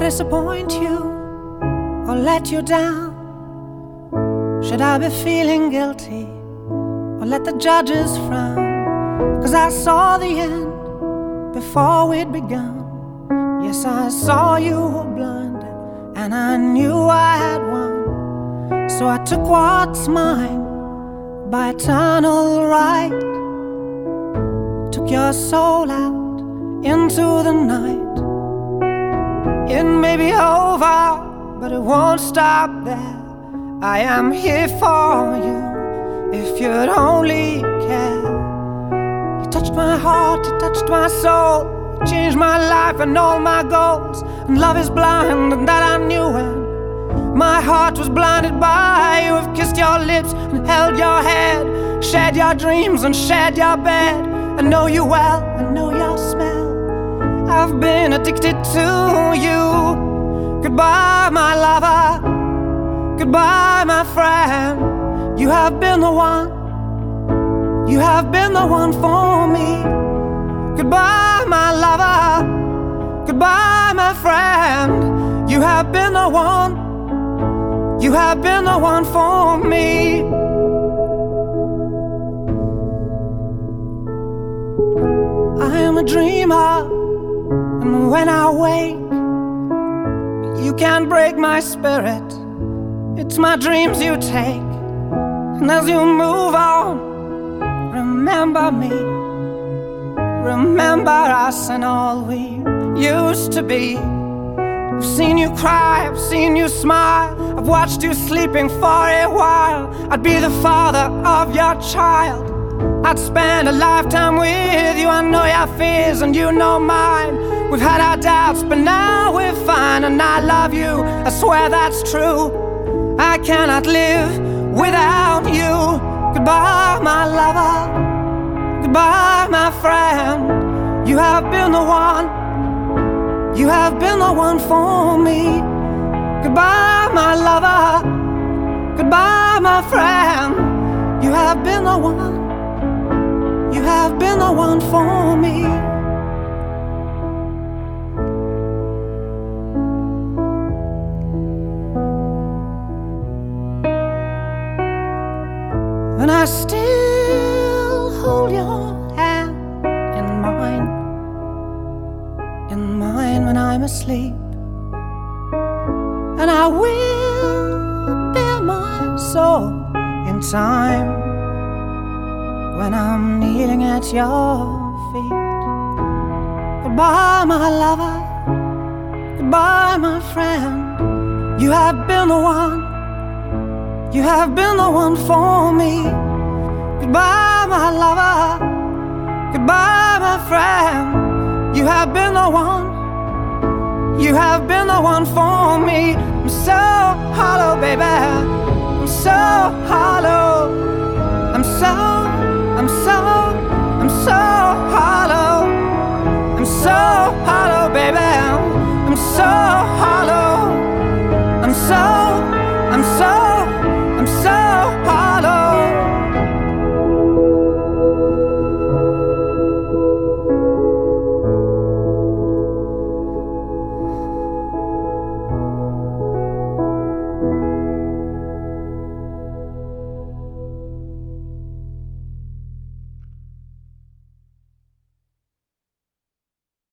disappoint you or let you down? Should I be feeling guilty or let the judges frown? 'Cause I saw the end before we'd begun. Yes, I saw you were blinded and I knew I had won. So I took what's mine by eternal right, took your soul out into the night. It may be over, but it won't stop there. I am here for you if you'd only care. You touched my heart, you touched my soul, you changed my life and all my goals. And love is blind, and that I knew when my heart was blinded by you. Have kissed your lips and held your head, shared your dreams and shared your bed. I know you well, I know your smell. I've been addicted to you. Goodbye, my lover. Goodbye, my friend. You have been the one. You have been the one for me. Goodbye, my lover. Goodbye, my friend. You have been the one. You have been the one for me. I am a dreamer, and when I wake, you can't break my spirit. It's my dreams you take. And as you move on, remember me. Remember us and all we used to be. I've seen you cry, I've seen you smile, I've watched you sleeping for a while. I'd be the father of your child. I'd spend a lifetime with you. I know your fears and you know mine. We've had our doubts, but now we're fine. And I love you, I swear that's true. I cannot live without you. Goodbye, my lover. Goodbye, my friend. You have been the one. You have been the one for me. Goodbye, my lover. Goodbye, my friend. You have been the one. You have been the one for me. And I still hold your hand in mine when I'm asleep. And I will bare my soul in time when I'm kneeling at your feet. Goodbye, my lover. Goodbye, my friend. You have been the one. You have been the one for me. Goodbye, my lover. Goodbye, my friend. You have been the one. You have been the one for me. I'm so hollow, baby. I'm so hollow.